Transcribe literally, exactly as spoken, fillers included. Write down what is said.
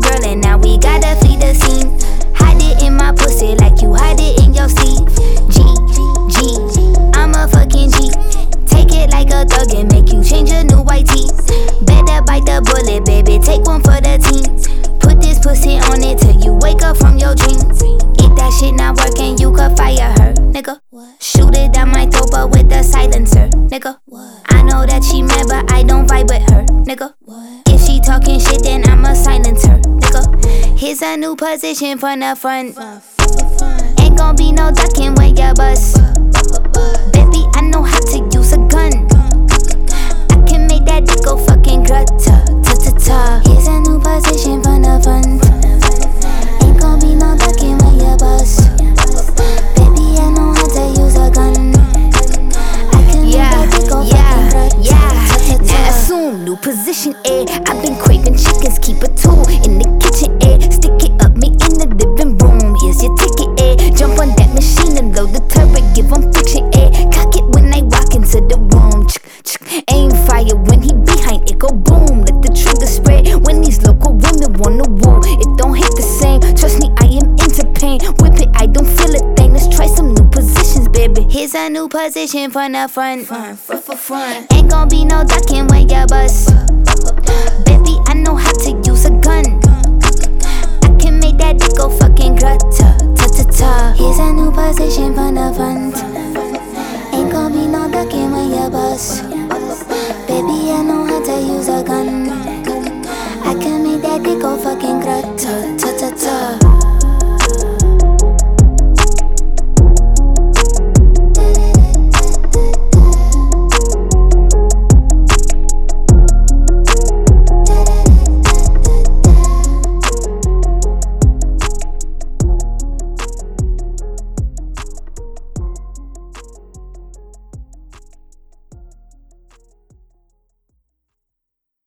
girl and now we gotta flee the scene. Hide it in my pussy like you hide it in your sleeve. G, G, I'm a fucking G. Take it like a thug and make you change your new white tee. Better bite the bullet, baby, take one for the team. Put this pussy on it till you wake up from your dreams. If that shit not working, you could fire her, nigga. Shoot it down my throat but with a silencer, nigga. I know that she mad but I don't vibe with her, nigga. If she talking shit then I'ma silence her, nigga. Here's a new position from the front. Ain't gon' be no ducking when you bust. Baby, I know how to use a gun. I can make that dick go fucking grutta, ta ta ta. Here's a new position from the front. Ain't gon' be no ducking when you bust. Baby, I know how to use a gun. I can make that dick go fucking grutta, ta ta ta. Now assume new position, eh? I've been craving chickens, keep a tool in the kitchen, eh? Stick it up me in the living room. Here's your ticket, eh? Jump on that machine and load the turret, give 'em friction, eh? Cock it when I walk into the room. Ch ch aim fire when he behind it, go boom. Let the trigger spread when these local women wanna woo. It don't hit the same, trust me, I am into pain. Whip it, I don't feel a thing. Let's try some new positions, baby. Here's a new position from the front. Front, front, front, front. Ain't gon' be no ducking when you bust. Baby, I know how to use a gun. I can make that dick go fucking grutta, ta ta ta. Here's a new position from the front. Ain't gon' be no ducking when you bust. Baby, I know how to use a gun. I can make that dick go fucking grutta, ta